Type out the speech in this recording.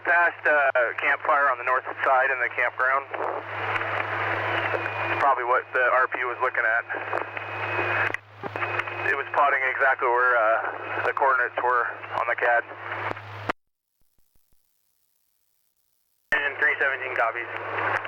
passed campfire on the north side in the campground. Probably what the RP was looking at. It was plotting exactly where the coordinates were on the CAD. And 317 copies.